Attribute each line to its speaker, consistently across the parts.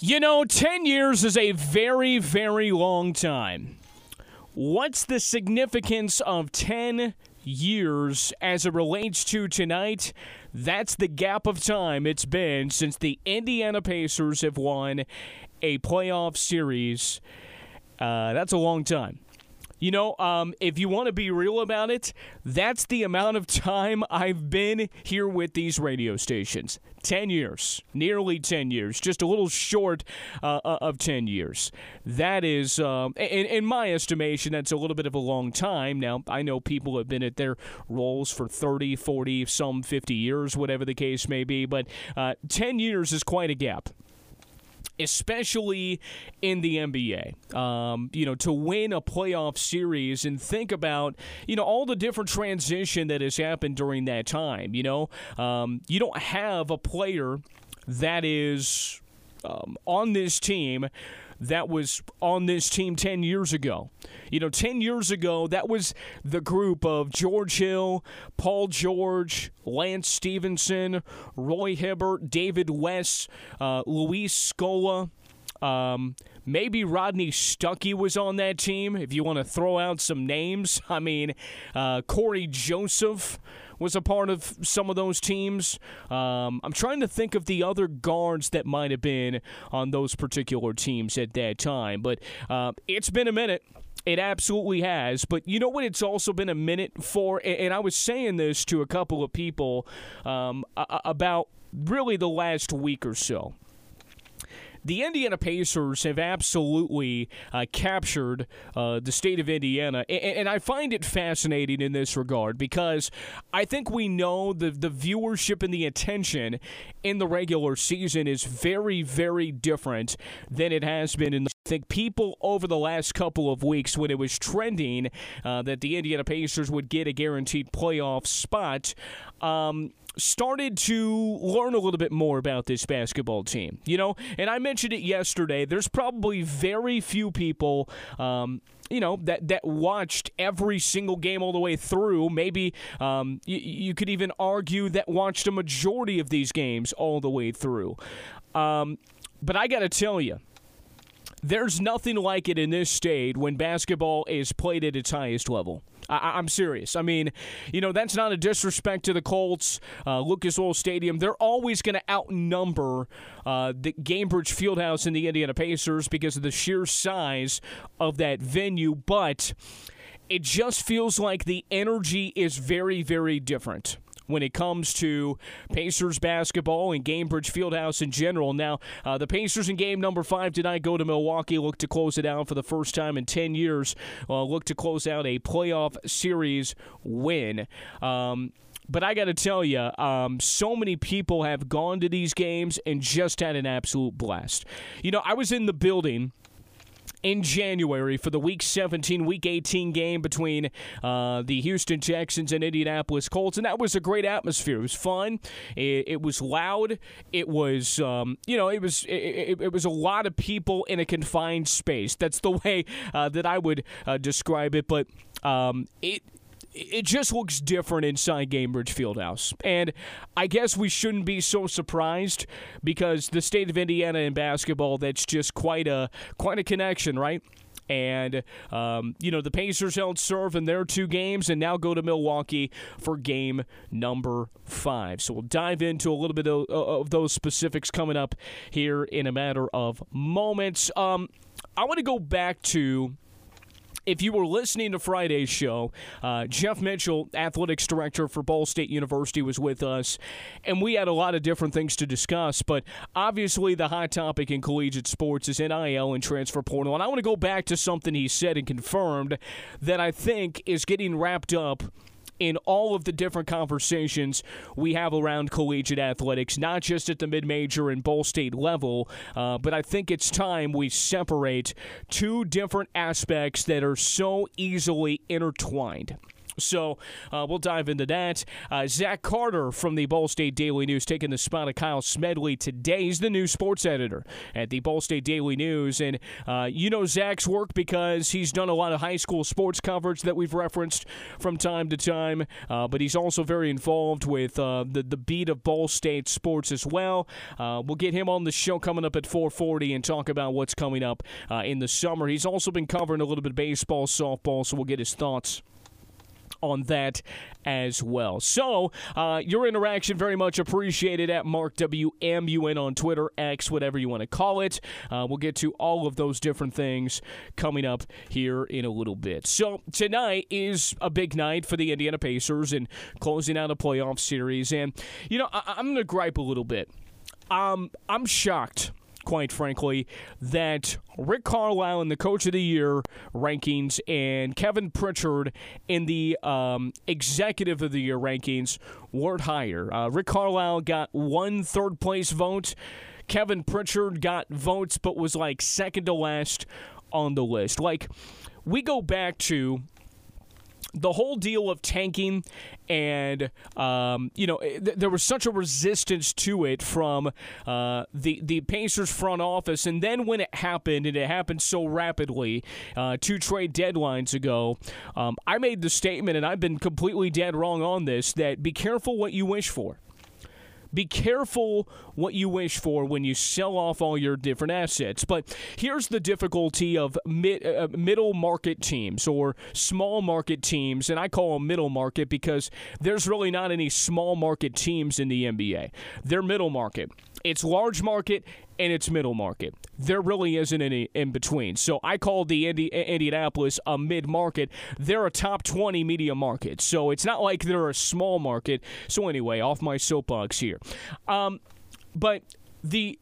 Speaker 1: 10 years is a very, very long time. What's the significance of 10 years as it relates to tonight? That's the gap of time it's been since the Indiana Pacers have won a playoff series. That's a long time. If you want to be real about it, that's the amount of time I've been here with these radio stations. 10 years. Nearly 10 years. Just a little short of 10 years. That is, in my estimation, that's a little bit of a long time. Now, I know people have been at their roles for 30, 40, some 50 years, whatever the case may be, but 10 years is quite a gap. Especially in the NBA, to win a playoff series and think about, all the different transition that has happened during that time. You don't have a player that is on this team that was on this team 10 years ago. 10 years ago, that was the group of George Hill, Paul George, Lance Stevenson, Roy Hibbert, David West, Luis Scola. Maybe Rodney Stuckey was on that team, if you want to throw out some names. Corey Joseph was a part of some of those teams. I'm trying to think of the other guards that might have been on those particular teams at that time. But it's been a minute. It absolutely has. But you know what it's also been a minute for? And I was saying this to a couple of people about really the last week or so. The Indiana Pacers have absolutely captured the state of Indiana, and I find it fascinating in this regard because I think we know the viewership and the attention in the regular season is very, very different than it has been in the I think people over the last couple of weeks when it was trending that the Indiana Pacers would get a guaranteed playoff spot, started to learn a little bit more about this basketball team, and I mentioned it yesterday. There's probably very few people, that watched every single game all the way through. Maybe you could even argue that watched a majority of these games all the way through. But I got to tell you, there's nothing like it in this state when basketball is played at its highest level. I'm serious. That's not a disrespect to the Colts, Lucas Oil Stadium. They're always going to outnumber the Gainbridge Fieldhouse and the Indiana Pacers because of the sheer size of that venue, but it just feels like the energy is very, very different when it comes to Pacers basketball and Gainbridge Fieldhouse in general. Now, the Pacers in game number 5 tonight go to Milwaukee, look to close it out for the first time in 10 years, look to close out a playoff series win. But I got to tell you, so many people have gone to these games and just had an absolute blast. I was in the building in January for the Week 17, Week 18 game between the Houston Texans and Indianapolis Colts, and that was a great atmosphere. It was fun. It was loud. It was, it was a lot of people in a confined space. That's the way that I would describe it, but it just looks different inside Gainbridge Fieldhouse. And I guess we shouldn't be so surprised because the state of Indiana in basketball, that's just quite a connection, right? And, the Pacers held serve in their 2 games and now go to Milwaukee for game number 5. So we'll dive into a little bit of those specifics coming up here in a matter of moments. I want to go back to, if you were listening to Friday's show, Jeff Mitchell, athletics director for Ball State University, was with us, and we had a lot of different things to discuss, but obviously the hot topic in collegiate sports is NIL and transfer portal, and I want to go back to something he said and confirmed that I think is getting wrapped up in all of the different conversations we have around collegiate athletics, not just at the mid-major and Ball State level, but I think it's time we separate 2 different aspects that are so easily intertwined. So we'll dive into that. Zach Carter from the Ball State Daily News taking the spot of Kyle Smedley today. He's the new sports editor at the Ball State Daily News. And you know Zach's work because he's done a lot of high school sports coverage that we've referenced from time to time. But he's also very involved with the beat of Ball State sports as well. We'll get him on the show coming up at 4:40 and talk about what's coming up in the summer. He's also been covering a little bit of baseball, softball, so we'll get his thoughts on that as well. So, your interaction very much appreciated at Mark WMUN on Twitter, X, whatever you want to call it. We'll get to all of those different things coming up here in a little bit. So, tonight is a big night for the Indiana Pacers and closing out a playoff series. And, you know, I'm going to gripe a little bit. I'm shocked, quite frankly, that Rick Carlisle in the Coach of the Year rankings and Kevin Pritchard in the Executive of the Year rankings weren't higher. Rick Carlisle got one third-place vote. Kevin Pritchard got votes but was like second to last on the list. Like, we go back to the whole deal of tanking, and there was such a resistance to it from the Pacers front office. And then when it happened, and it happened so rapidly, 2 trade deadlines ago, I made the statement, and I've been completely dead wrong on this, that be careful what you wish for. Be careful what you wish for when you sell off all your different assets. But here's the difficulty of middle market teams or small market teams, and I call them middle market because there's really not any small market teams in the NBA. They're middle market. It's large market and it's middle market. There really isn't any in between. So I call the Indianapolis a mid-market. They're a top 20 media market. So it's not like they're a small market. So anyway, off my soapbox here. But the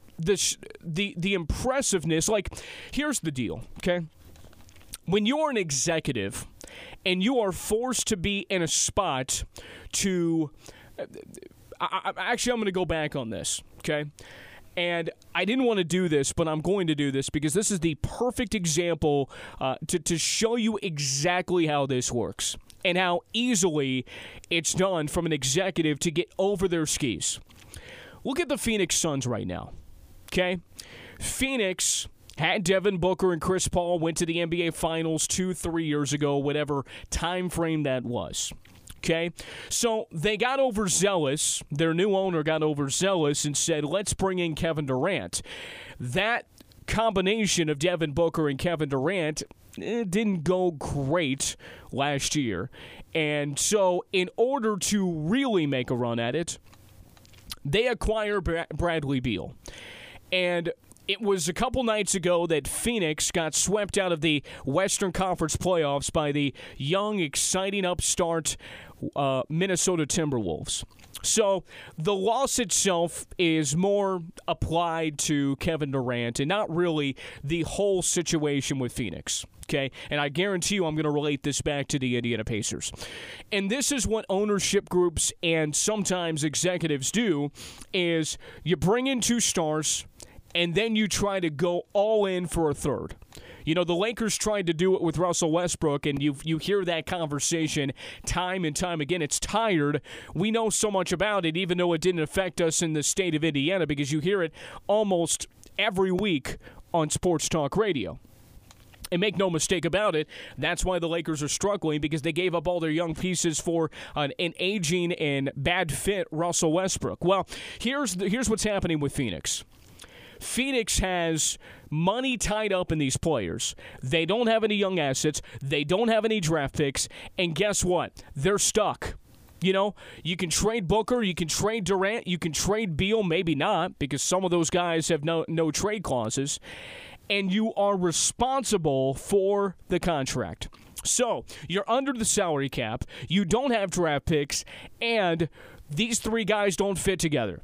Speaker 1: impressiveness, like, here's the deal, okay? When you're an executive and you are forced to be in a spot to actually, I'm going to go back on this, okay? And I didn't want to do this, but I'm going to do this because this is the perfect example to show you exactly how this works and how easily it's done from an executive to get over their skis. Look at the Phoenix Suns right now, okay? Phoenix had Devin Booker and Chris Paul, went to the NBA Finals 2-3 years ago, whatever time frame that was. Okay, so they got overzealous. Their new owner got overzealous and said, let's bring in Kevin Durant. That combination of Devin Booker and Kevin Durant didn't go great last year. And so in order to really make a run at it, they acquire Bradley Beal. And it was a couple nights ago that Phoenix got swept out of the Western Conference playoffs by the young, exciting upstart Minnesota Timberwolves. So the loss itself is more applied to Kevin Durant and not really the whole situation with Phoenix. Okay, and I guarantee you I'm going to relate this back to the Indiana Pacers. And this is what ownership groups and sometimes executives do, is you bring in 2 stars and then you try to go all in for a third. You know, the Lakers tried to do it with Russell Westbrook, and you hear that conversation time and time again. It's tired. We know so much about it, even though it didn't affect us in the state of Indiana, because you hear it almost every week on sports talk radio. And make no mistake about it, that's why the Lakers are struggling, because they gave up all their young pieces for an aging and bad fit Russell Westbrook. Well, here's what's happening with Phoenix. Phoenix has money tied up in these players. They don't have any young assets. They don't have any draft picks. And guess what? They're stuck. You know, you can trade Booker, you can trade Durant, you can trade Beal, maybe not, because some of those guys have no trade clauses. And you are responsible for the contract. So, you're under the salary cap, you don't have draft picks, and these 3 guys don't fit together.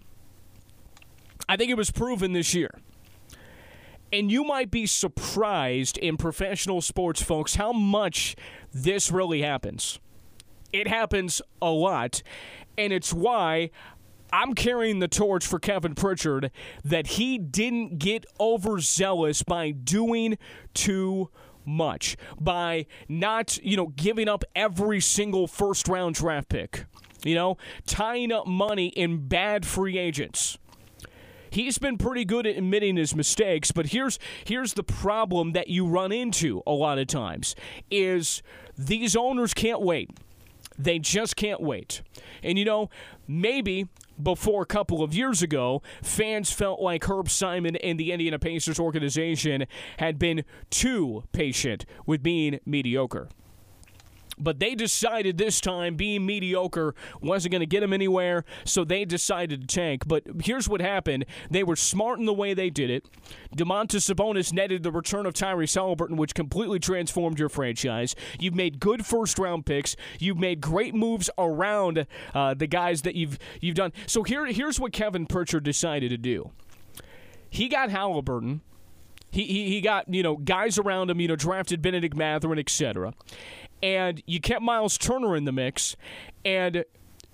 Speaker 1: I think it was proven this year. And you might be surprised in professional sports, folks, how much this really happens. It happens a lot, and it's why I'm carrying the torch for Kevin Pritchard, that he didn't get overzealous by doing too much by not, giving up every single first-round draft pick, tying up money in bad free agents. He's been pretty good at admitting his mistakes, but here's the problem that you run into a lot of times is these owners can't wait. They just can't wait. And, maybe before a couple of years ago, fans felt like Herb Simon and the Indiana Pacers organization had been too patient with being mediocre. But they decided this time being mediocre wasn't going to get them anywhere, so they decided to tank. But here's what happened. They were smart in the way they did it. Domantas Sabonis netted the return of Tyrese Haliburton, which completely transformed your franchise. You've made good first-round picks. You've made great moves around the guys that you've done. So here's what Kevin Pritchard decided to do. He got Haliburton. He got, guys around him, drafted Benedict Mathurin, etc., and you kept Miles Turner in the mix. And,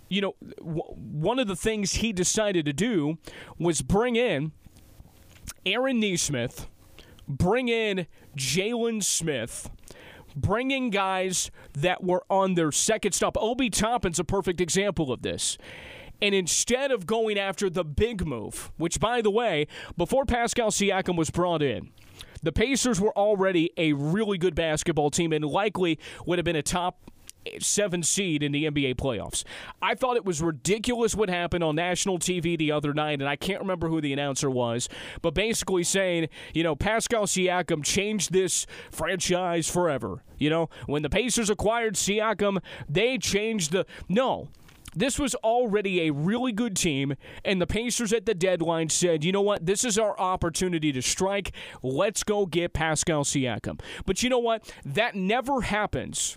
Speaker 1: one of the things he decided to do was bring in Aaron Nesmith, bring in Jalen Smith, bring in guys that were on their second stop. Obi Toppin's a perfect example of this. And instead of going after the big move, which, by the way, before Pascal Siakam was brought in, the Pacers were already a really good basketball team and likely would have been a top 7 seed in the NBA playoffs. I thought it was ridiculous what happened on national TV the other night, and I can't remember who the announcer was, but basically saying, Pascal Siakam changed this franchise forever. When the Pacers acquired Siakam, they changed No. This was already a really good team, and the Pacers at the deadline said, you know what, this is our opportunity to strike. Let's go get Pascal Siakam. But you know what? That never happens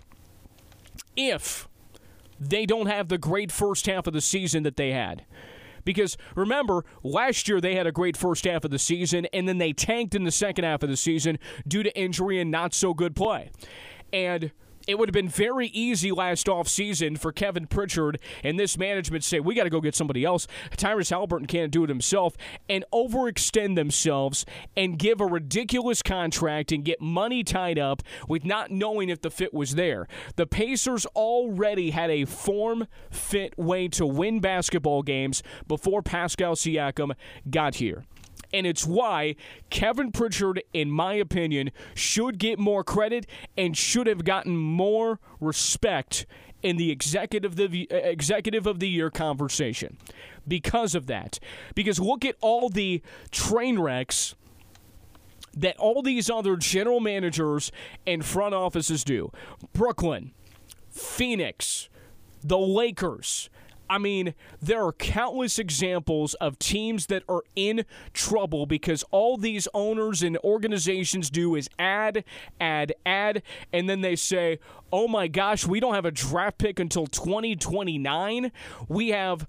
Speaker 1: if they don't have the great first half of the season that they had. Because remember, last year they had a great first half of the season, and then they tanked in the second half of the season due to injury and not so good play. And it would have been very easy last offseason for Kevin Pritchard and this management to say, we got to go get somebody else. Tyrese Haliburton can't do it himself, and overextend themselves and give a ridiculous contract and get money tied up with not knowing if the fit was there. The Pacers already had a form-fit way to win basketball games before Pascal Siakam got here. And it's why Kevin Pritchard, in my opinion, should get more credit and should have gotten more respect in the Executive of the Year conversation because of that. Because look at all the train wrecks that all these other general managers and front offices do. Brooklyn, Phoenix, the Lakers. I mean, there are countless examples of teams that are in trouble because all these owners and organizations do is add, and then they say, oh my gosh, we don't have a draft pick until 2029. We have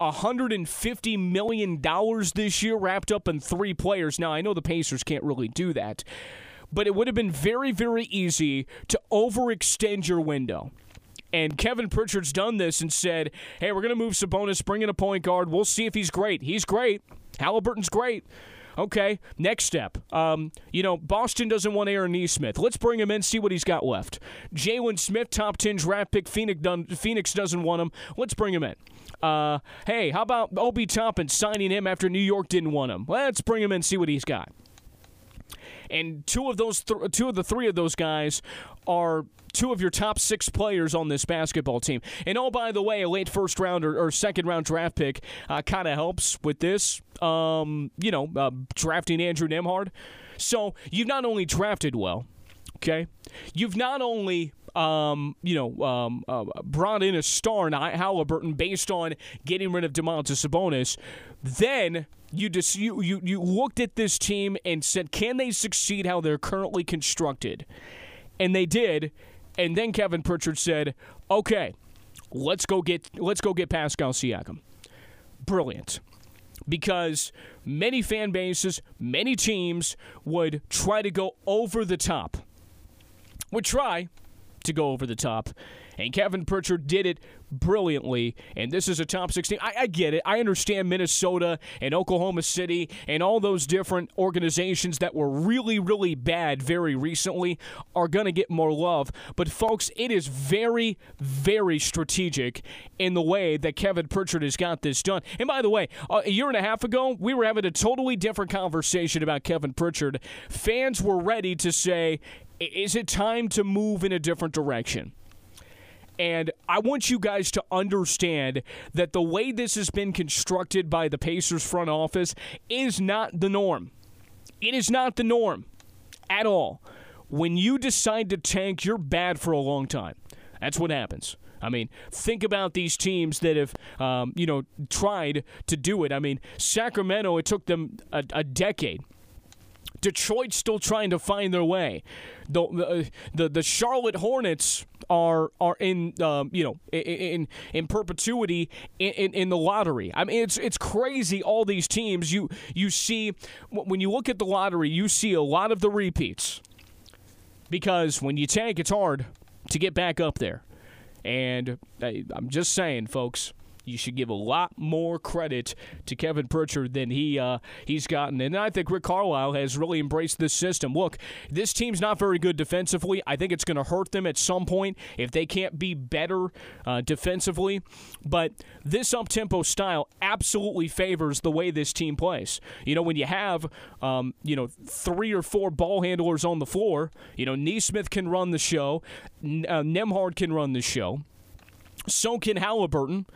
Speaker 1: $150 million this year wrapped up in 3 players. Now, I know the Pacers can't really do that, but it would have been very, very easy to overextend your window. And Kevin Pritchard's done this and said, hey, we're going to move Sabonis, bring in a point guard. We'll see if he's great. He's great. Halliburton's great. Okay, next step. Boston doesn't want Aaron Nesmith. Let's bring him in, see what he's got left. Jalen Smith, top 10 draft pick. Phoenix doesn't want him. Let's bring him in. Hey, how about Obi Toppin signing him after New York didn't want him? Let's bring him in, see what he's got. And two of the 3 of those guys are 2 of your top 6 players on this basketball team. And oh, by the way, a late first round or second round draft pick kind of helps with this. Drafting Andrew Nembhard. So you've not only drafted well, okay, you've not only brought in a star in Haliburton based on getting rid of Domantas Sabonis, then you looked at this team and said, can they succeed how they're currently constructed? And they did. And then Kevin Pritchard said, okay, let's go get Pascal Siakam. Brilliant. Because many fan bases, many teams would try to go over the top. Would try to go over the top. And Kevin Pritchard did it brilliantly, and this is a top 16. I get it. I understand Minnesota and Oklahoma City and all those different organizations that were really, really bad very recently are going to get more love. But, folks, it is very, very strategic in the way that Kevin Pritchard has got this done. And, by the way, a year and a half ago, we were having a totally different conversation about Kevin Pritchard. Fans were ready to say, is it time to move in a different direction? And I want you guys to understand that the way this has been constructed by the Pacers front office is not the norm. It is not the norm at all. When you decide to tank, you're bad for a long time. That's what happens. I mean, think about these teams that have, tried to do it. I mean, Sacramento, it took them a decade. Detroit's still trying to find their way. The Charlotte Hornets are in in perpetuity in the lottery. I mean, it's crazy. All these teams you see when you look at the lottery, you see a lot of the repeats, because when you tank, it's hard to get back up there. And I'm just saying, folks, you should give a lot more credit to Kevin Pritchard than he's gotten. And I think Rick Carlisle has really embraced this system. Look, this team's not very good defensively. I think it's going to hurt them at some point if they can't be better defensively. But this up-tempo style absolutely favors the way this team plays. You know, when you have, 3 or 4 ball handlers on the floor, Nesmith can run the show, Nembhard can run the show, so can Halliburton.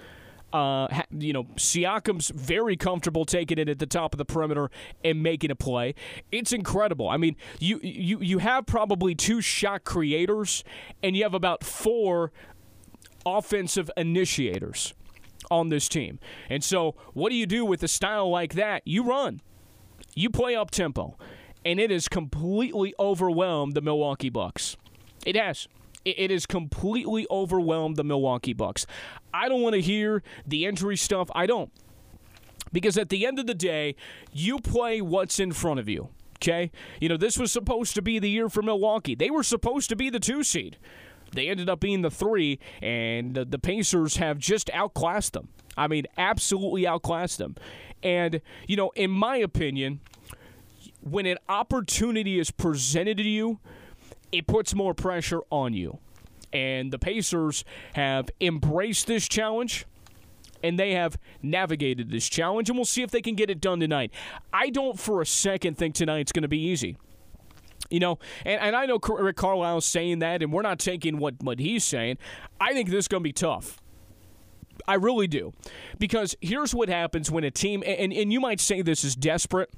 Speaker 1: Siakam's very comfortable taking it at the top of the perimeter and making a play. It's incredible. I mean, you have probably 2 shot creators, and you have about 4 offensive initiators on this team. And so what do you do with a style like that? You run. You play up-tempo. And it has completely overwhelmed the Milwaukee Bucks. It has. It has completely overwhelmed the Milwaukee Bucks. I don't want to hear the injury stuff. I don't. Because at the end of the day, you play what's in front of you, okay? This was supposed to be the year for Milwaukee. They were supposed to be the 2 seed. They ended up being the 3, and the Pacers have just outclassed them. I mean, absolutely outclassed them. And, in my opinion, when an opportunity is presented to you, it puts more pressure on you. And the Pacers have embraced this challenge, and they have navigated this challenge, and we'll see if they can get it done tonight. I don't for a second think tonight's going to be easy. And I know Rick Carlisle's saying that, and we're not taking what he's saying. I think this is going to be tough. I really do. Because here's what happens when a team, and you might say this is desperate,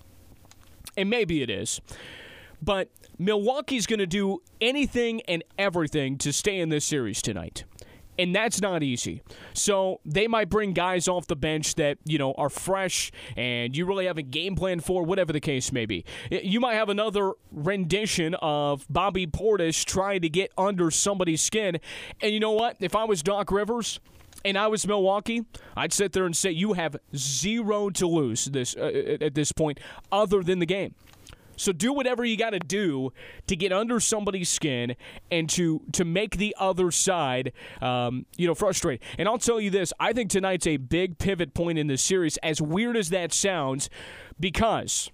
Speaker 1: and maybe it is, but Milwaukee's going to do anything and everything to stay in this series tonight. And that's not easy. So they might bring guys off the bench that, are fresh and you really have a game plan for, whatever the case may be. You might have another rendition of Bobby Portis trying to get under somebody's skin. And you know what? If I was Doc Rivers and I was Milwaukee, I'd sit there and say you have 0 to lose at this point other than the game. So do whatever you got to do to get under somebody's skin and to make the other side, frustrated. And I'll tell you this, I think tonight's a big pivot point in this series, as weird as that sounds, because,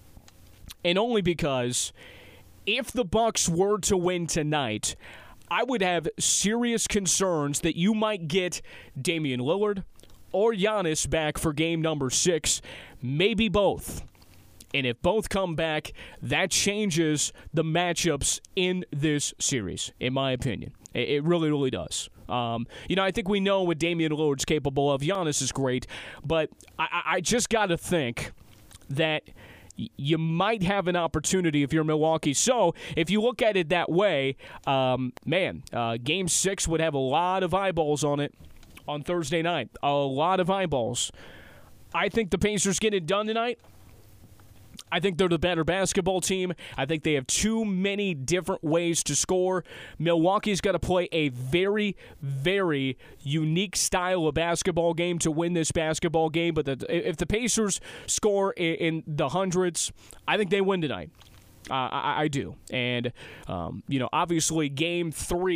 Speaker 1: and only because, if the Bucks were to win tonight, I would have serious concerns that you might get Damian Lillard or Giannis back for game number 6, maybe both. And if both come back, that changes the matchups in this series, in my opinion. It really, really does. I think we know what Damian Lillard's capable of. Giannis is great. But I just got to think that you might have an opportunity if you're Milwaukee. So if you look at it that way, Game 6 would have a lot of eyeballs on it on Thursday night. A lot of eyeballs. I think the Pacers get it done tonight. I think they're the better basketball team. I think they have too many different ways to score. Milwaukee's got to play a very, very unique style of basketball game to win this basketball game. But if the Pacers score in the hundreds, I think they win tonight. I do. And, obviously Game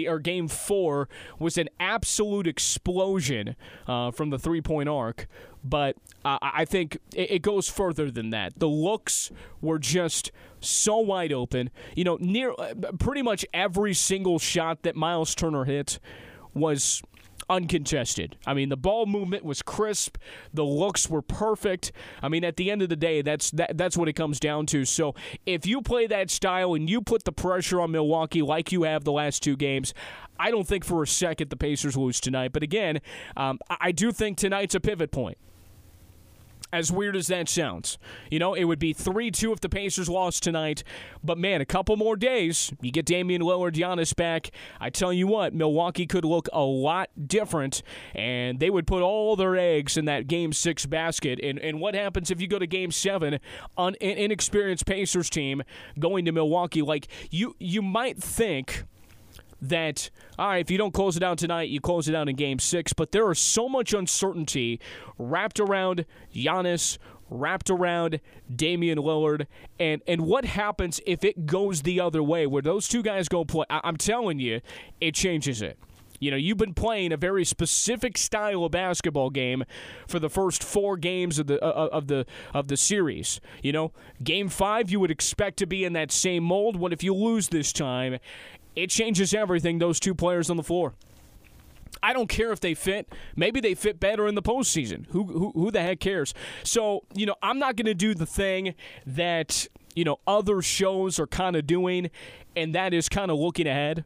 Speaker 1: 4 was an absolute explosion from the three-point arc. But I think it goes further than that. The looks were just so wide open. Near pretty much every single shot that Miles Turner hit was uncontested. I mean, the ball movement was crisp. The looks were perfect. I mean, at the end of the day, that's what it comes down to. So if you play that style and you put the pressure on Milwaukee like you have the last two games, I don't think for a second the Pacers lose tonight. But again, I do think tonight's a pivot point. As weird as that sounds. It would be 3-2 if the Pacers lost tonight. But, man, a couple more days, you get Damian Lillard, Giannis back. I tell you what, Milwaukee could look a lot different, and they would put all their eggs in that Game 6 basket. And what happens if you go to Game 7, an inexperienced Pacers team going to Milwaukee? Like, you might think that, all right, if you don't close it out tonight, you close it out in Game 6. But there is so much uncertainty wrapped around Giannis, wrapped around Damian Lillard, and what happens if it goes the other way, where those two guys go play. I'm telling you, it changes it. You've been playing a very specific style of basketball game for the first 4 games of the series. Game 5, you would expect to be in that same mold. What if you lose this time? It changes everything, those two players on the floor. I don't care if they fit. Maybe they fit better in the postseason. Who the heck cares? So, I'm not going to do the thing that, other shows are kind of doing, and that is kind of looking ahead,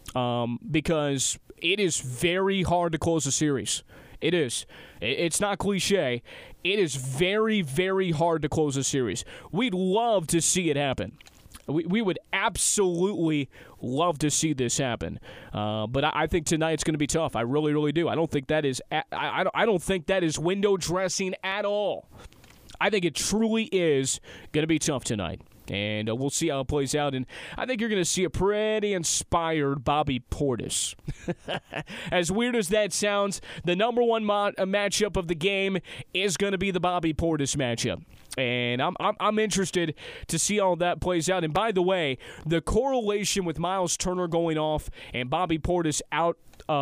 Speaker 1: because it is very hard to close a series. It is. It's not cliche. It is very, very hard to close a series. We'd love to see it happen. We would absolutely love to see this happen, but I think tonight's going to be tough. I really, really do. I don't think that is. I don't think that is window dressing at all. I think it truly is going to be tough tonight. And we'll see how it plays out. And I think you're going to see a pretty inspired Bobby Portis. As weird as that sounds, the number one matchup of the game is going to be the Bobby Portis matchup. And I'm interested to see how that plays out. And by the way, the correlation with Miles Turner going off and Bobby Portis out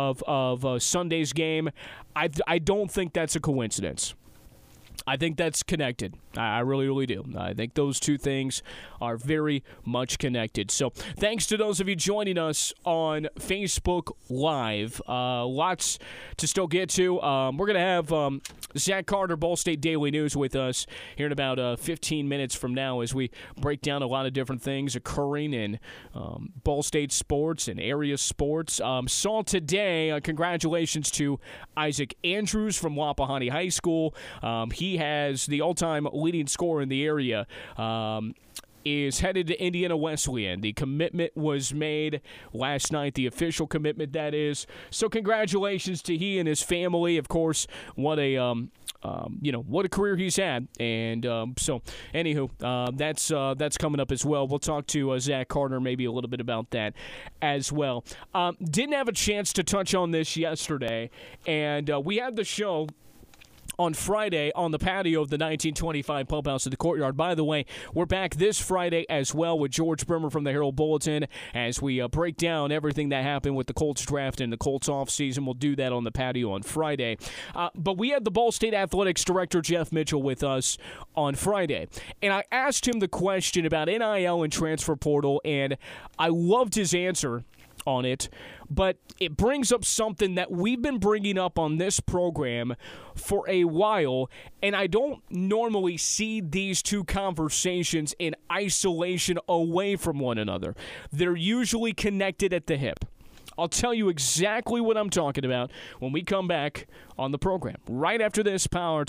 Speaker 1: of Sunday's game, I don't think that's a coincidence. I think that's connected. I really, really do. I think those two things are very much connected. So thanks to those of you joining us on Facebook Live. Lots to still get to. We're going to have Zach Carter, Ball State Daily News, with us here in about 15 minutes from now as we break down a lot of different things occurring in Ball State sports and area sports. Saw today, congratulations to Isaac Andrews from Wapahani High School. He has the all-time leading scorer in the area, is headed to Indiana Wesleyan. The commitment was made last night, the official commitment, that is. So congratulations to he and his family. Of course, what a what a career he's had. And so, anywho, that's coming up as well. We'll talk to Zach Carter maybe a little bit about that as well. Didn't have a chance to touch on this yesterday, and we had the show on Friday on the patio of the 1925 Pump House at the Courtyard. By the way, we're back this Friday as well with George Brimmer from the Herald Bulletin as we break down everything that happened with the Colts draft and the Colts offseason. We'll do that on the patio on Friday. But we had the Ball State Athletics Director, Jeff Mitchell, with us on Friday. And I asked him the question about NIL and transfer portal, and I loved his answer on it, but it brings up something that we've been bringing up on this program for a while, and I don't normally see these two conversations in isolation away from one another. They're usually connected at the hip. I'll tell you exactly what I'm talking about when we come back on the program, right after this Power.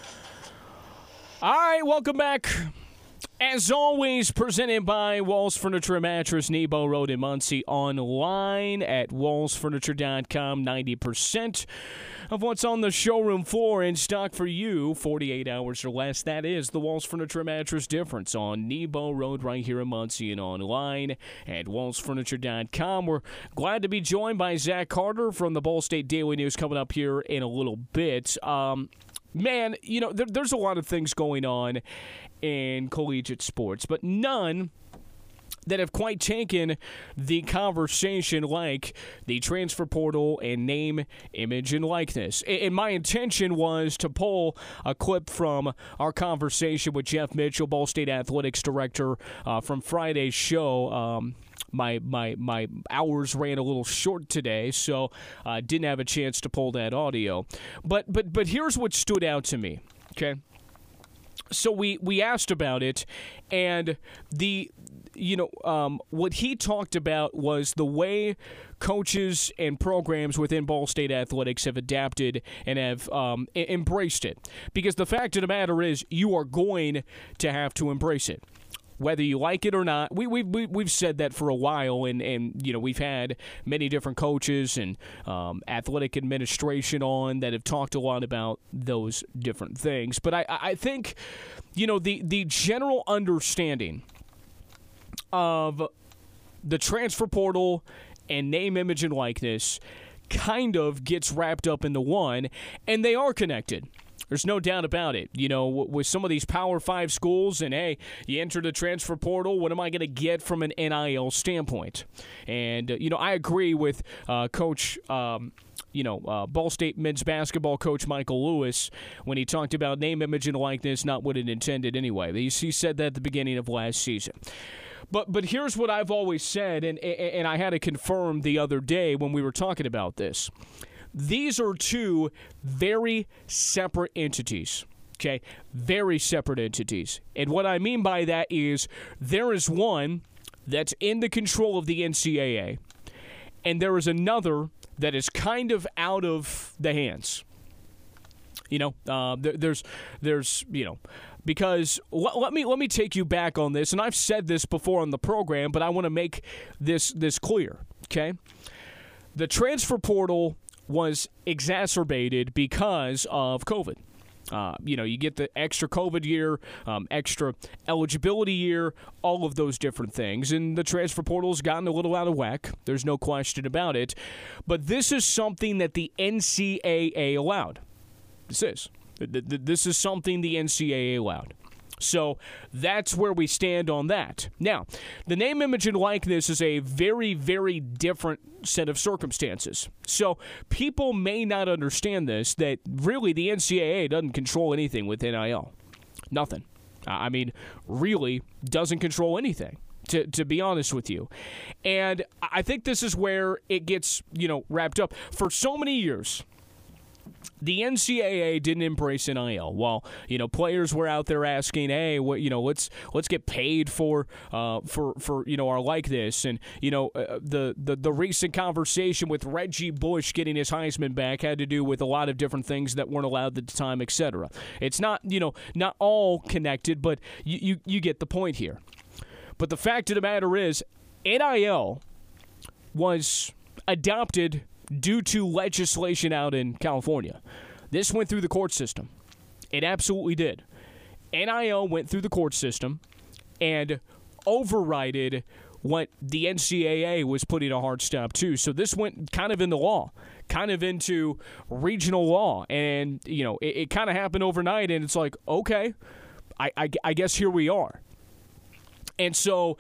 Speaker 1: All right, welcome back. As always, presented by Walls Furniture and Mattress, Nebo Road in Muncie. Online at wallsfurniture.com. 90% of what's on the showroom floor in stock for you, 48 hours or less. That is the Walls Furniture and Mattress difference on Nebo Road right here in Muncie, and online at wallsfurniture.com. We're glad to be joined by Zach Carter from the Ball State Daily News coming up here in a little bit. Man, there's a lot of things going on in collegiate sports, but none that have quite taken the conversation like the transfer portal and name, image, and likeness. And my intention was to pull a clip from our conversation with Jeff Mitchell, Ball State Athletics Director, from Friday's show. My hours ran a little short today, so I didn't have a chance to pull that audio. But here's what stood out to me, okay? So we asked about it, and what he talked about was the way coaches and programs within Ball State Athletics have adapted and have embraced it. Because the fact of the matter is, you are going to have to embrace it, whether you like it or not. We've said that for a while, and we've had many different coaches and athletic administration on that have talked a lot about those different things. But I think, the general understanding of the transfer portal and name, image, and likeness kind of gets wrapped up into one, and they are connected. There's no doubt about it. With some of these Power 5 schools, and hey, you enter the transfer portal, what am I going to get from an NIL standpoint? And, I agree with Coach, Ball State men's basketball coach Michael Lewis when he talked about name, image, and likeness, not what it intended anyway. He said that at the beginning of last season. But here's what I've always said, and I had to confirm the other day when we were talking about this. These are two very separate entities, okay? Very separate entities. And what I mean by that is there is one that's in the control of the NCAA, and there is another that is kind of out of the hands. Because let me take you back on this, and I've said this before on the program, but I want to make this clear, okay? The transfer portal was exacerbated because of COVID. You get the extra COVID year, extra eligibility year, all of those different things. And the transfer portal's gotten a little out of whack. There's no question about it. But this is something that the NCAA allowed. This is something the NCAA allowed. So that's where we stand on that. Now, the name, image, and likeness is a very, very different set of circumstances. So people may not understand this, that really the NCAA doesn't control anything with NIL. Nothing. Really doesn't control anything, to be honest with you. And I think this is where it gets, wrapped up. For so many years, the NCAA didn't embrace NIL. While players were out there asking, "Hey, let's get paid for our likeness," and the recent conversation with Reggie Bush getting his Heisman back had to do with a lot of different things that weren't allowed at the time, etc. It's not not all connected, but you get the point here. But the fact of the matter is, NIL was adopted due to legislation out in California. This went through the court system. It absolutely did. NIL went through the court system and overrided what the NCAA was putting a hard stop to. So this went kind of into law, kind of into regional law. And, it kind of happened overnight, and it's like, okay, I guess here we are. And so,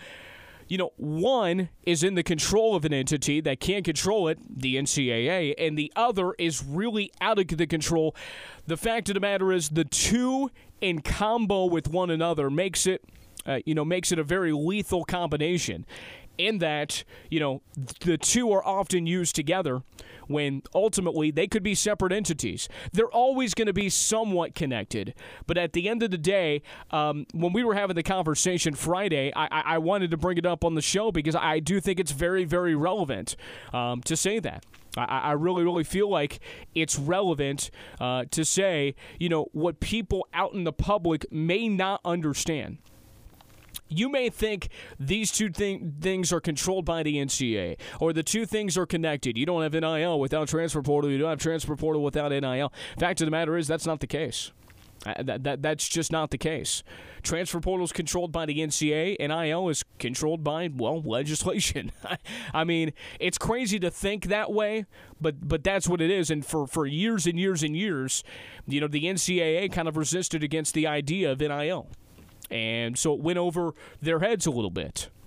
Speaker 1: one is in the control of an entity that can't control it, the NCAA, and the other is really out of the control. The fact of the matter is, the two in combo with one another makes it a very lethal combination. In that, the two are often used together when ultimately they could be separate entities. They're always going to be somewhat connected. But at the end of the day, when we were having the conversation Friday, I wanted to bring it up on the show because I do think it's very, very relevant to say that. I really, really feel like it's relevant to say, what people out in the public may not understand. You may think these two things are controlled by the NCAA, or the two things are connected. You don't have NIL without transfer portal. You don't have transfer portal without NIL. Fact of the matter is, that's not the case. That's just not the case. Transfer portal is controlled by the NCAA. NIL is controlled by, legislation. It's crazy to think that way, but that's what it is. And for years and years and years, the NCAA kind of resisted against the idea of NIL. And so it went over their heads a little bit.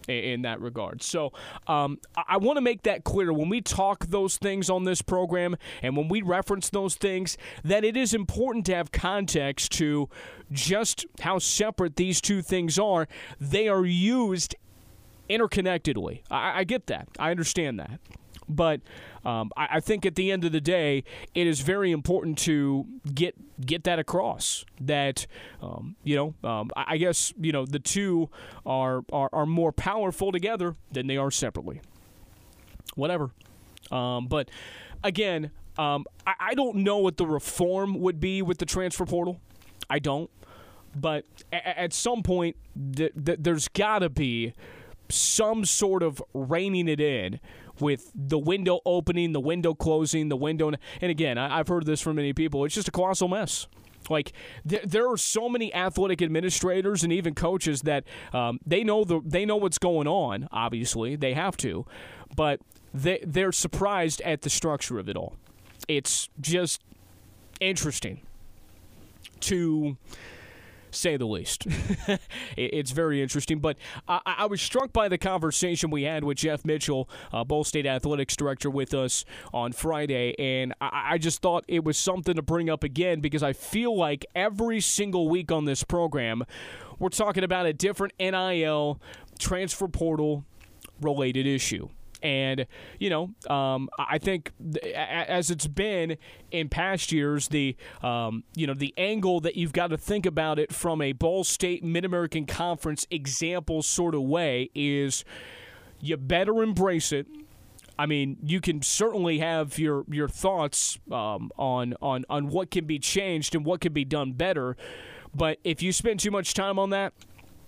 Speaker 1: in that regard. So I want to make that clear when we talk those things on this program and when we reference those things, that it is important to have context to just how separate these two things are. They are used interconnectedly. I get that. I understand that. But I think at the end of the day, it is very important to get that across. That I guess the two are more powerful together than they are separately. Whatever. But again, I don't know what the reform would be with the transfer portal. I don't. But at some point, there's got to be some sort of reining it in with the window opening, the window closing, the window. And again, I've heard this from many people. It's just a colossal mess. Like there are so many athletic administrators and even coaches that they know what's going on. Obviously, they have to, but they're surprised at the structure of it all. It's just interesting, to say the least. It's very interesting. But I was struck by the conversation we had with Jeff Mitchell, Ball State Athletics Director, with us on Friday, and I just thought it was something to bring up again because I feel like every single week on this program, we're talking about a different NIL transfer portal related issue. And, I think as it's been in past years, the angle that you've got to think about it from a Ball State Mid-American Conference example sort of way is you better embrace it. I mean, you can certainly have your thoughts on what can be changed and what can be done better. But if you spend too much time on that,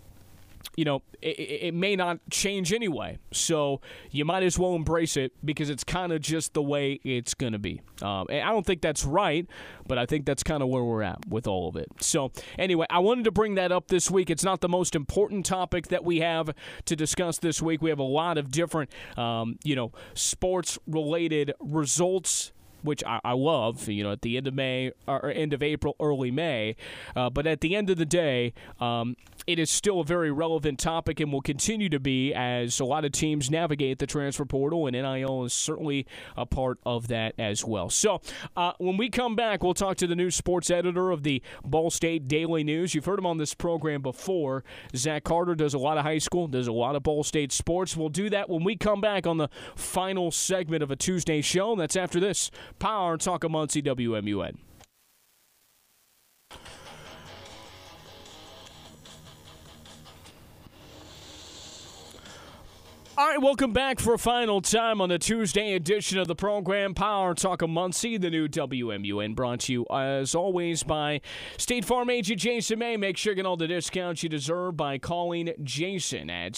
Speaker 1: it may not change anyway. So you might as well embrace it because it's kind of just the way it's going to be. And I don't think that's right, but I think that's kind of where we're at with all of it. So anyway, I wanted to bring that up this week. It's not the most important topic that we have to discuss this week. We have a lot of different, sports-related results, which I love, at the end of May or end of April, early May. But at the end of the day, it is still a very relevant topic and will continue to be as a lot of teams navigate the transfer portal, and NIL is certainly a part of that as well. So when we come back, we'll talk to the new sports editor of the Ball State Daily News. You've heard him on this program before. Zach Carter does a lot of high school, does a lot of Ball State sports. We'll do that when we come back on the final segment of a Tuesday show. That's after this. Power Talk of Muncie, WMUN. All right, welcome back for a final time on the Tuesday edition of the program, Power Talk of Muncie, the new WMUN, brought to you, as always, by State Farm agent Jason May. Make sure you get all the discounts you deserve by calling Jason at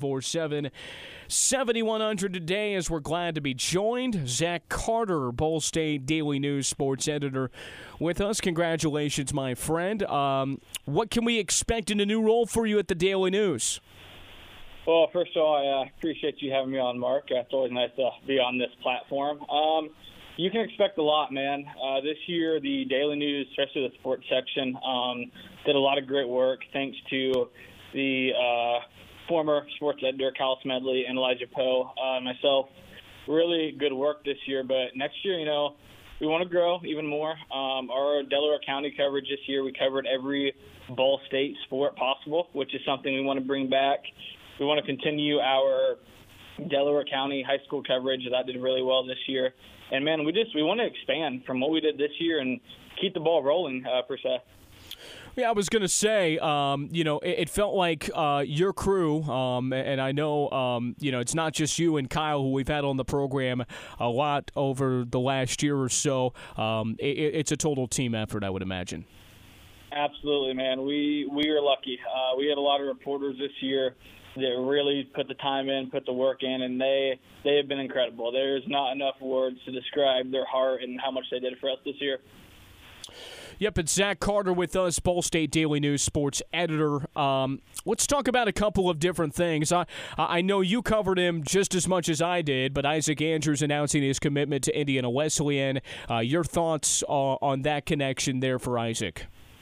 Speaker 1: 747-7100 today, as we're glad to be joined. Zach Carter, Ball State Daily News sports editor, with us. Congratulations, my friend. What can we expect in a new role for you at the Daily News?
Speaker 2: Well, first of all, I appreciate you having me on, Mark. It's always nice to be on this platform. You can expect a lot, man. This year, the Daily News, especially the sports section, did a lot of great work thanks to the former sports editor, Kyle Smedley, and Elijah Poe, myself. Really good work this year, but next year, we want to grow even more. Our Delaware County coverage this year, we covered every Ball State sport possible, which is something we want to bring back. We want to continue our Delaware County high school coverage. That did really well this year. And, man, we want to expand from what we did this year and keep the ball rolling, per se.
Speaker 1: Yeah, I was going to say, it felt like your crew, and I know, it's not just you and Kyle who we've had on the program a lot over the last year or so. It's a total team effort, I would imagine.
Speaker 2: Absolutely, man. We are lucky. We had a lot of reporters this year that really put the time in, put the work in, and they have been incredible. There's not enough words to describe their heart and how much they did for us this year.
Speaker 1: Yep, it's Zach Carter with us, Ball State Daily News sports editor. Let's talk about a couple of different things. I know you covered him just as much as I did, but Isaac Andrews announcing his commitment to Indiana Wesleyan. Your thoughts on that connection there for Isaac?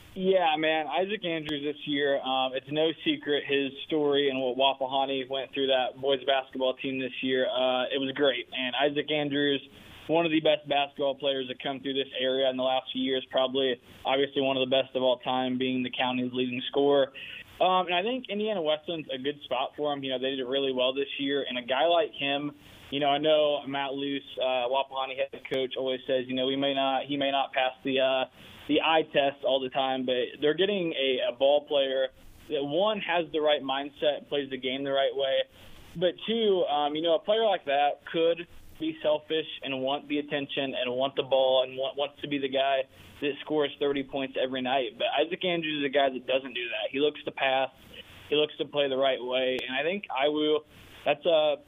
Speaker 2: Yeah, man, Isaac Andrews this year, it's no secret his story and what Wapahani went through that boys basketball team this year. It was great. And Isaac Andrews, one of the best basketball players that come through this area in the last few years, probably obviously one of the best of all time, being the county's leading scorer. And I think Indiana Wesleyan's a good spot for him. They did really well this year. And a guy like him, I know Matt Luce, Wapahani head coach, always says, he may not pass the eye test all the time, but they're getting a ball player that, one, has the right mindset, plays the game the right way, but two, a player like that could be selfish and want the attention and want the ball and wants to be the guy that scores 30 points every night. But Isaac Andrews is a guy that doesn't do that. He looks to pass. He looks to play the right way. And I think it's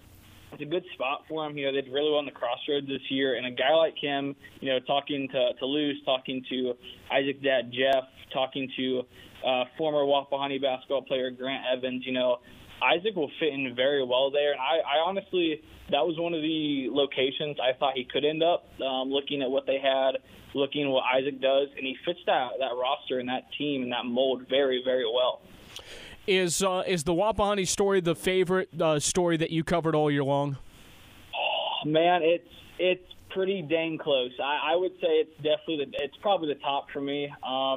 Speaker 2: a good spot for him. They did really well in the Crossroads this year. And a guy like him, talking to Luce, talking to Isaac's dad, Jeff, talking to former Wapahani basketball player Grant Evans, Isaac will fit in very well there. And I honestly, that was one of the locations I thought he could end up, looking at what they had, looking at what Isaac does. And he fits that roster and that team and that mold very, very well.
Speaker 1: Is the Wapahani story the favorite story that you covered all year long?
Speaker 2: Oh, man, it's pretty dang close. I would say it's probably the top for me.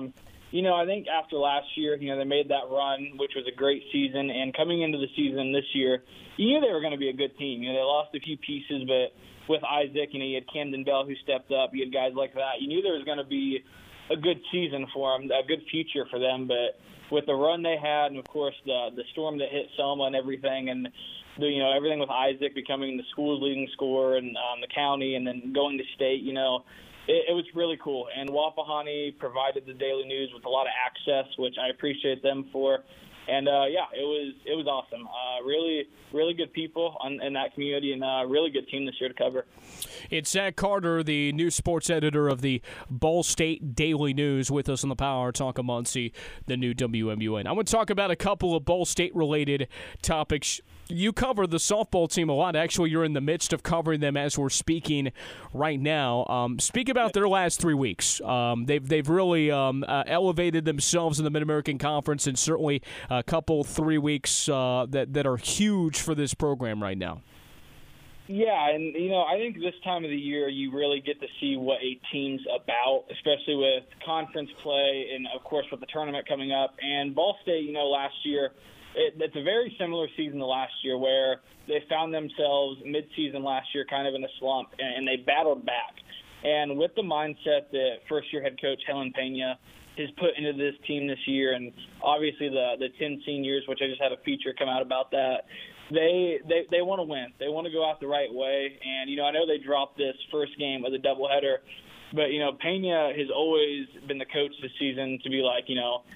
Speaker 2: I think after last year, they made that run, which was a great season. And coming into the season this year, you knew they were going to be a good team. They lost a few pieces, but with Isaac, you had Camden Bell who stepped up. You had guys like that. You knew there was going to be a good season for them, a good future for them. But with the run they had, and of course the storm that hit Selma and everything, and everything with Isaac becoming the school's leading scorer and the county, and then going to state, it was really cool. And Wapahani provided the Daily News with a lot of access, which I appreciate them for. And it was awesome. Really, really good people in that community, and a really good team this year to cover.
Speaker 1: It's Zach Carter, the news sports editor of the Ball State Daily News, with us on the Power Talk of Muncie, the new WMUN. I want to talk about a couple of Ball State related topics. You cover the softball team a lot. Actually, you're in the midst of covering them as we're speaking right now. Speak about their last 3 weeks. They've really elevated themselves in the Mid-American Conference, and certainly a couple 3 weeks that are huge for this program right now.
Speaker 2: Yeah, and, I think this time of the year you really get to see what a team's about, especially with conference play and, of course, with the tournament coming up. And Ball State, last year, it's a very similar season to last year, where they found themselves mid-season last year kind of in a slump, and they battled back. And with the mindset that first-year head coach Helen Pena has put into this team this year, and obviously the 10 seniors, which I just had a feature come out about that, they want to win. They want to go out the right way. And, I know they dropped this first game of the doubleheader, but, Pena has always been the coach this season to be like,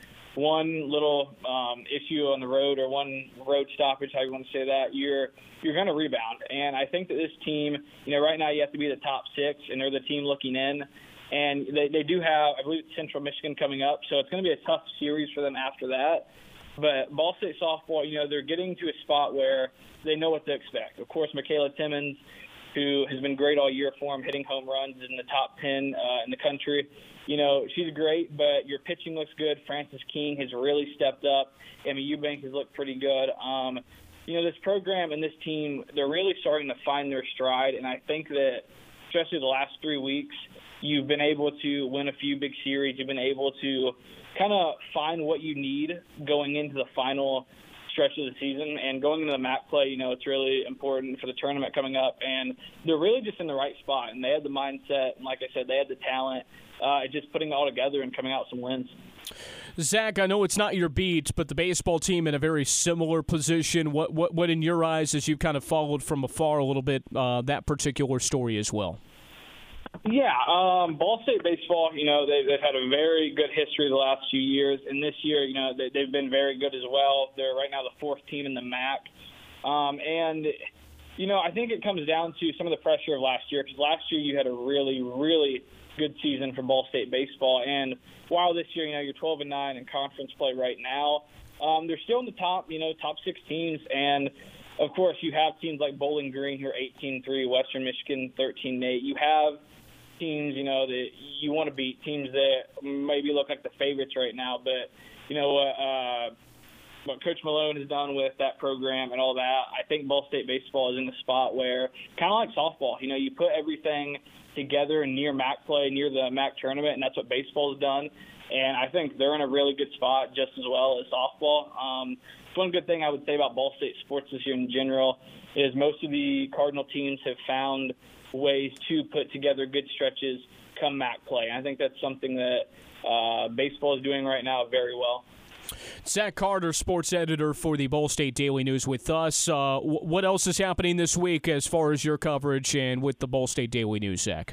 Speaker 2: one little issue on the road or one road stoppage, how you want to say that, you're going to rebound. And I think that this team, right now you have to be the top 6, and they're the team looking in. And they do have, I believe, Central Michigan coming up, so it's going to be a tough series for them after that. But Ball State softball, they're getting to a spot where they know what to expect. Of course, Michaela Timmons, who has been great all year for them, hitting home runs in the top 10 in the country. She's great, but your pitching looks good. Frances King has really stepped up. Emmy Eubank has looked pretty good. This program and this team, they're really starting to find their stride, and I think that especially the last 3 weeks, you've been able to win a few big series. You've been able to kind of find what you need going into the final stretch of the season. And going into the MAC play, it's really important for the tournament coming up. And they're really just in the right spot. And they had the mindset. And like I said, they had the talent. Just putting it all together and coming out with some wins.
Speaker 1: Zach, I know it's not your beat, but the baseball team in a very similar position. What in your eyes, as you've kind of followed from afar a little bit, that particular story as well?
Speaker 2: Yeah, Ball State baseball, they've had a very good history the last few years. And this year, they've been very good as well. They're right now the 4th team in the MAC. I think it comes down to some of the pressure of last year, because last year you had a really, really good season for Ball State baseball. And while this year, you're 12-9 in conference play right now, they're still in the top 6 teams. And, of course, you have teams like Bowling Green, who are 18-3, Western Michigan 13-8. You have teams, that you want to beat, teams that maybe look like the favorites right now. But, what Coach Malone has done with that program and all that, I think Ball State baseball is in the spot where, kind of like softball, you put everything together near MAC play, near the MAC tournament, and that's what baseball has done. And I think they're in a really good spot just as well as softball. One good thing I would say about Ball State sports this year in general is most of the Cardinal teams have found ways to put together good stretches come MAC play. And I think that's something that baseball is doing right now very well.
Speaker 1: Zach Carter, sports editor for the Ball State Daily News with us. What else is happening this week as far as your coverage and with the Ball State Daily News, Zach?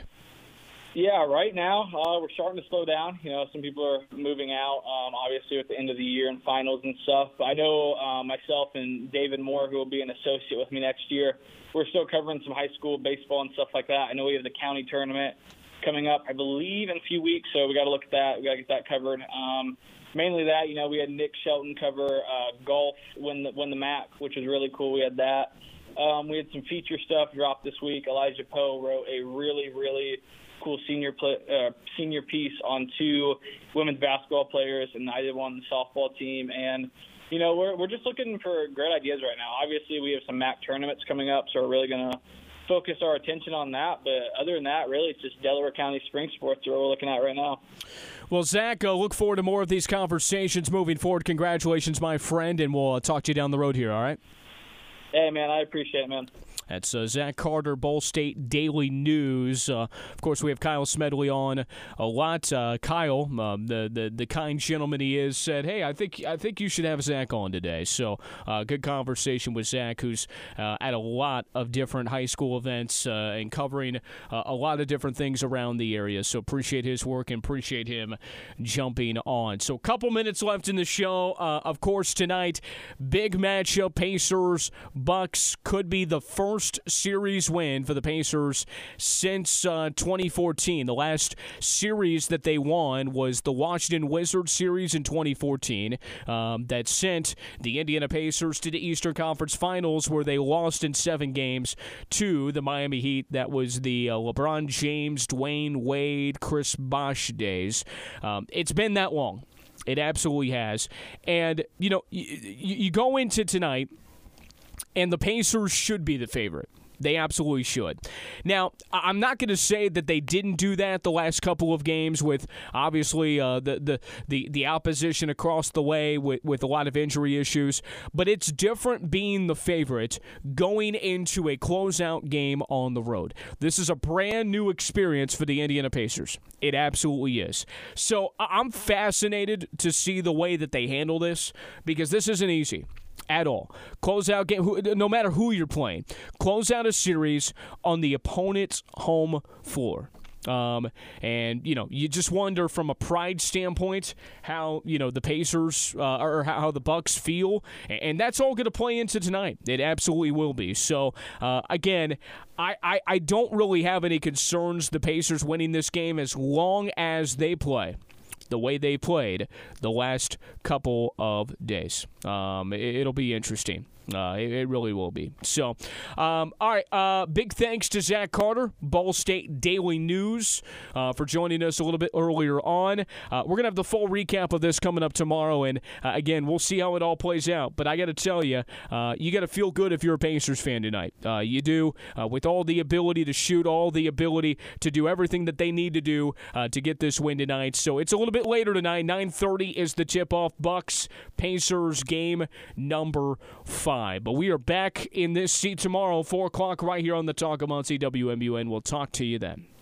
Speaker 2: Yeah, right now we're starting to slow down. Some people are moving out, obviously at the end of the year and finals and stuff. But I know myself and David Moore, who will be an associate with me next year, we're still covering some high school baseball and stuff like that. I know we have the county tournament coming up, I believe, in a few weeks, so we got to look at that. We got to get that covered. Mainly that, we had Nick Shelton cover golf, win the MAC, which was really cool. We had that. We had some feature stuff drop this week. Elijah Poe wrote a really, really cool senior piece on 2 women's basketball players, and I did one on the softball team. And, we're just looking for great ideas right now. Obviously, we have some MAC tournaments coming up, so we're really going to focus our attention on that. But other than that, really, it's just Delaware County spring sports that we're looking at right now.
Speaker 1: Well, Zach, look forward to more of these conversations moving forward. Congratulations, my friend, and we'll talk to you down the road here, all right?
Speaker 2: Hey, man, I appreciate it, man.
Speaker 1: That's Zach Carter, Ball State Daily News. Of course, we have Kyle Smedley on a lot. Kyle, the kind gentleman he is, said, "Hey, I think you should have Zach on today." So, good conversation with Zach, who's at a lot of different high school events and covering a lot of different things around the area. So, appreciate his work and appreciate him jumping on. So, a couple minutes left in the show. Of course, tonight, big matchup. Pacers Bucks could be the first series win for the Pacers since 2014. The last series that they won was the Washington Wizards series in 2014 that sent the Indiana Pacers to the Eastern Conference Finals, where they lost in 7 games to the Miami Heat. That was the LeBron James, Dwayne Wade, Chris Bosh days. It's been that long. It absolutely has. And, you go into tonight, and the Pacers should be the favorite. They absolutely should. Now, I'm not going to say that they didn't do that the last couple of games with, obviously, the opposition across the way with a lot of injury issues, but it's different being the favorite going into a closeout game on the road. This is a brand new experience for the Indiana Pacers. It absolutely is. So I'm fascinated to see the way that they handle this, because this isn't easy at all. Close out game, no matter who you're playing. Close out a series on the opponent's home floor. And, you just wonder from a pride standpoint how, the Pacers or how the Bucks feel. And that's all going to play into tonight. It absolutely will be. So, again, I don't really have any concerns the Pacers winning this game as long as they play the way they played the last couple of days. It'll be interesting. It really will be. So, all right, big thanks to Zach Carter, Ball State Daily News, for joining us a little bit earlier on. We're going to have the full recap of this coming up tomorrow, and again, we'll see how it all plays out. But I got to tell you, you got to feel good if you're a Pacers fan tonight. You do, with all the ability to shoot, all the ability to do everything that they need to do to get this win tonight. So it's a little bit later tonight. 9:30 is the tip-off. Bucks-Pacers game number 5. But we are back in this seat tomorrow, 4 o'clock, right here on the Talk of Muncie WMUN. We'll talk to you then.